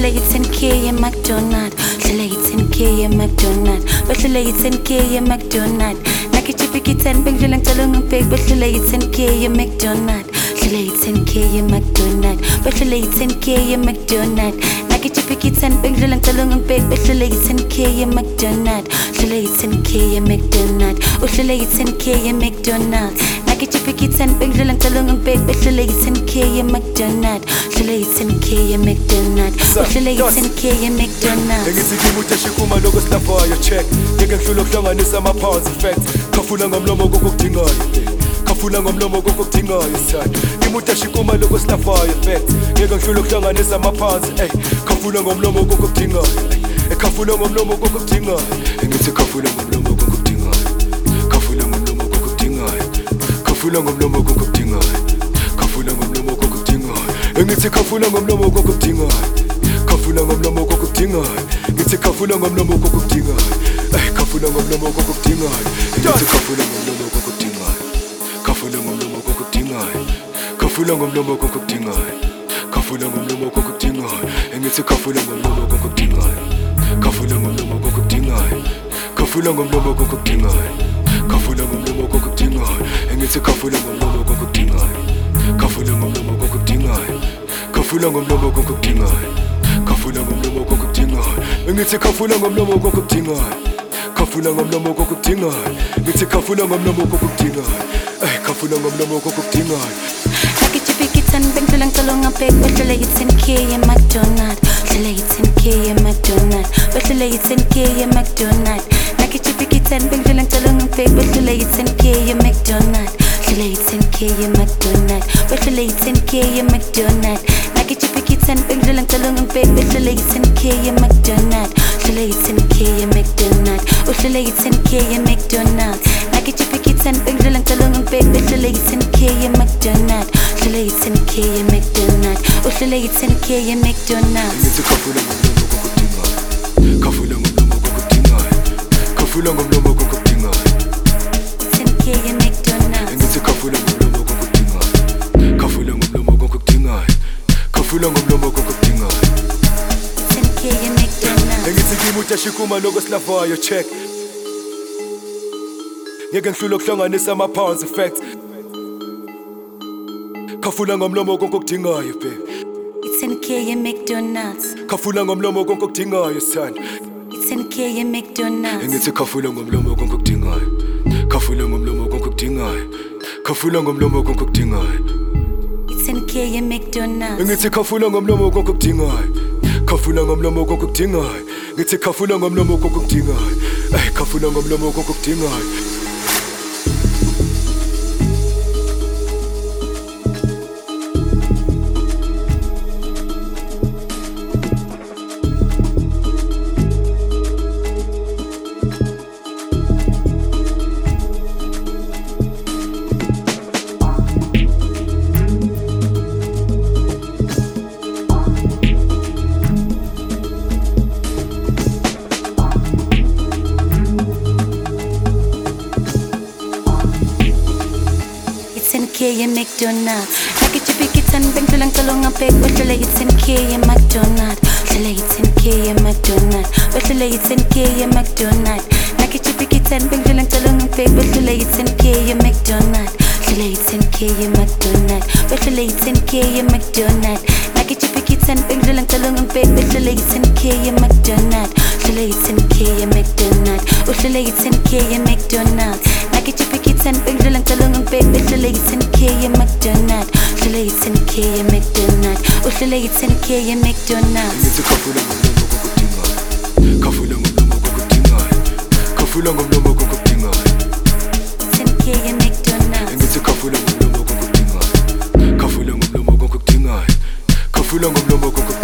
Bahlala yi-10K ye-McDonald. Hlala yi-10K ye-McDonald. Bahlala yi-10K ye-McDonald. Nakichipi 10 bengidlula ngicela ungibheki. Bahlala yi-10K ye-McDonald. Hlala yi-10K ye-McDonald. Bahlala yi-10K ye-McDonald. Nakichipi 10 bengidlula ngicela ungibheki. Bahlala yi-10K ye-McDonald. Hlala yi-10K ye-McDonald. Uhlala yi-10K ye-McDonald. Nakichipi 10 bengidlula ngicela ungibheki. Bahlala yi-10K ye-McDonald. Hlala yi-10K ye-McDonald. Uhlala yi-10K ye-McDonald. Engithi kimi utashikuma lokho silafayo check. Ngeke ngihlule ukuhlanganisa ama-pounds effects. Khafuna ngomlomo kokukudingayo. Khafuna ngomlomo kokukudingayo sithanda. Kimi utashikuma lokho silafayo effects. Ngeke ngihlule ukuhlanganisa ama-pounds. Khafuna ngomlomo kokukudingayo. Khafuna ngomlomo kokukudingayo. Engithi khafuna ngomlomo kokukudingayo. Khafuna ngomlomo kokukudingayo. Khafuna ngomlomo kokukudingayo. Khafuna ngomlomo kokukudingayo. Engithi khafuna ngomlomo kokukudingayo. Khafuna ngomlomo kokukudingayo. Ngithi khafuna ngomlomo kokukudingayo. Khafuna ngomlomo kokukudingayo. Ngithi khafuna ngomlomo kokukudingayo. Khafuna ngomlomo kokukudingayo. Khafuna ngomlomo kokukudingayo. Khafuna ngomlomo kokukudingayo. Ngithi khafuna ngomlomo kokukudingayo. Khafuna ngomlomo kokukudingayo. Khafuna ngomlomo kokukudingayo. Khafuna ngomlomo kokukudingayo. Ngithi khafuna ngomlomo kokukudingayo. Khafuna ngomlomo kokukudingayo. Khafuna ngomlomo kokukudingayo. Khafuna ngomlomo kokukudingayo. Ngithi khafuna ngomlomo kokukudingayo. Khafuna ngomlomo kokukudingayo. Ngithi khafuna ngomlomo kokukudingayo. Khafuna ngomlomo kokukudingayo. Nakichipi 10 bengidlula ngicela ungibheki. Bahlala yi-10K ye-McDonald. Hlala yi-10K ye-McDonald. Bahlala yi-10K ye-McDonald. Nakichipi 10 bengidlula ngicela ungibheki. Bahlala yi-10K ye-McDonald. Hlala yi-10K ye-McDonald. Bahlala yi-10K ye-McDonald. Nakichipi 10 bengidlula ngicela ungibheki. Bahlala yi-10K ye-McDonald. Hlala yi-10K ye-McDonald. Uhlala yi-10K ye-McDonald. Nakichipi 10 bengidlula ngicela ungibheki. Bahlala yi-10K ye-McDonald. Hlala yi-10K ye-McDonald. Uhlala yi-10K ye-McDonald. Ngithi khafuna ngomlomo kokukudingayo. Khafuna ngomlomo kokukudingayo. Khafuna ngomlomo kokukudingayo. 10K ye-McDonald. Ngithi khafuna ngomlomo kokukudingayo. Khafuna ngomlomo kokukudingayo. Khafuna ngomlomo kokukudingayo. 10K ye-McDonald. Ngithi kimi utashikuma lokho silafayo check. Ngeke ngihlule ukuhlanganisa ama-pounds effects. Khafuna ngomlomo kokukudingayo baby. 10K ye-McDonald's. Khafuna ngomlomo kokukudingayo sithanda. 10K ye-McDonald's. Ngithi khafuna ngomlomo kokukudingayo. Khafuna ngomlomo kokukudingayo. Khafuna ngomlomo kokukudingayo. 10K ye-McDonald's. Ngithi khafuna ngomlomo kokukudingayo. Khafuna ngomlomo kokukudingayo. Ngithi khafuna ngomlomo kokukudingayo. Khafuna ngomlomo kokukudingayo. McDonald's. Nakichipi 10 bengidlula ngicela ungibheki. Bahlala yi-10K ye-McDonald. Hlala yi-10K ye-McDonald. Bahlala yi-10K ye-McDonald. Nakichipi 10 bengidlula ngicela ungibheki. Bahlala yi-10K ye-McDonald. Hlala yi-10K ye-McDonald. Bahlala yi-10K ye-McDonald. Nakichipi 10 bengidlula ngicela ungibheki. Bahlala yi-10K ye-McDonald. Hlala yi-10K ye-McDonald. Uhlala yi-10K ye-McDonald. Nakichipi 10 bengidlula ngicela ungibheki. Bahlala yi-10K ye-McDonald. Hlala yi-10K ye-McDonald. Uhlala yi-10K ye-McDonald. Ngithi khafuna ngomlomo kokukudingayo. Khafuna ngomlomo kokukudingayo. Khafuna ngomlomo kokukudingayo. 10K ye-McDonald. Ngithi khafuna ngomlomo kokukudingayo. Khafuna ngomlomo kokukudingayo. Khafuna ngomlomo kokukudingayo.